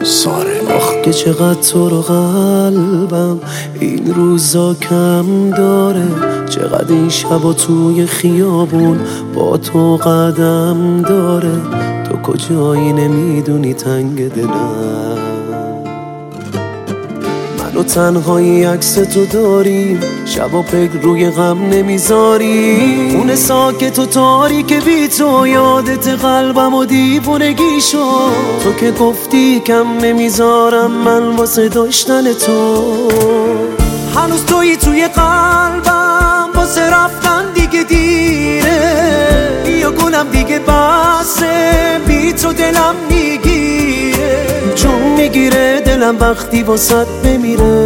ساره. آخ که چقدر تو رو قلبم این روزا کم داره، چقدر این شبا توی خیابون با تو قدم داره. تو کجایی نمیدونی تنگ دلم، منو تنهایی عکس تو داریم، شب و پک روی غم نمیذاری. خونه ساکت و تاریک بی تو یادت قلبم و دیوونگی شد. تو که گفتی کم نمیذارم من واسه داشتن تو، هنوز تویی توی قلبم، واسه رفتن دیگه دیره. بیا گلم دیگه بسه، بی تو دلم میگیره، چون میگیره دلم وقتی واسط بمیره.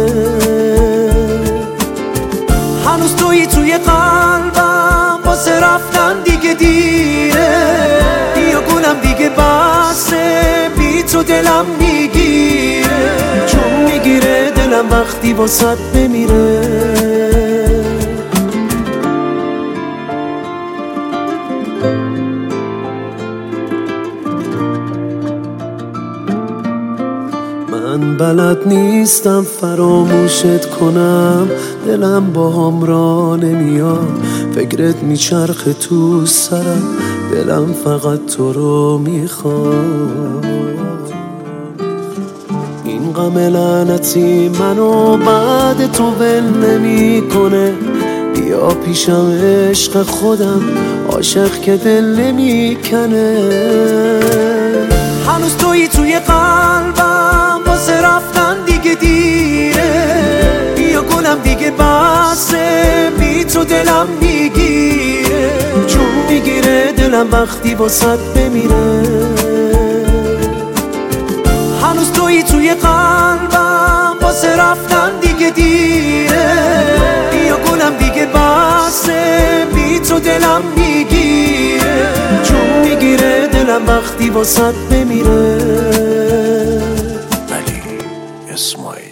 هنوز تویی توی قلبم، واسه رفتن دیگه دیره. بیا گلم دیگه بسه، بی تو دلم میگیره، چون میگیره دلم وقتی واسط بمیره. من بلد نیستم فراموشت کنم، دلم با هم را نمیاد، فکرت میچرخه تو سرم، دلم فقط تو رو میخواد. این غم لعنتی منو بعد تو ول نمیکنه، بیا پیشم عشق خودم، عاشق که دل نمیکنه. هنوز تویی توی قلبم، واسه رفتن دیگه دیره. بیا گلم دیگه بسه، بی تو دلم میگیره، چون میگیره دلم وقتی واسط بمیره. هنوز تویی توی قلبم، واسه رفتن دیگه دیره. بیا گلم دیگه بسه، بی تو دلم میگیره، چون میگیره دلم وقتی واسط بمیره. علی اسماعیل.